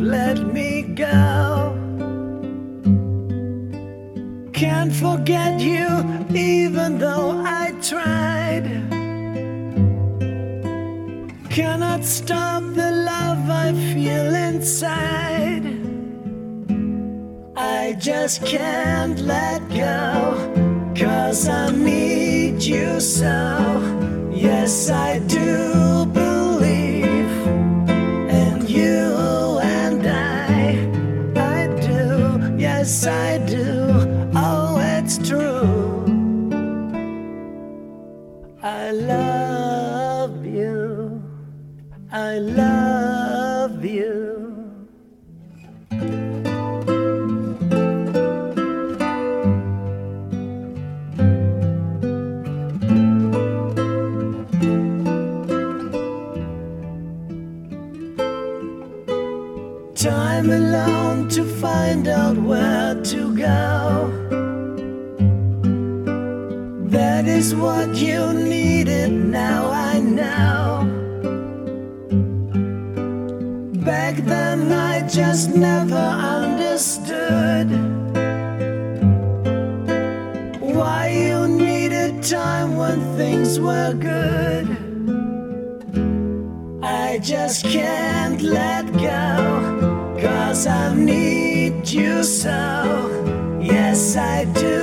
let me go. Can't forget you even though I tried. Cannot stop the love I feel inside. I just can't let go, 'cause I need you so. Yes, I do believe in you and I do, yes I do. Oh, it's true. I love you. I love you. Time alone to find out where to go. That is what you needed, now I know. Back then I just never understood why you needed time when things were good. I just can't let go, 'cause I need you so. Yes, I do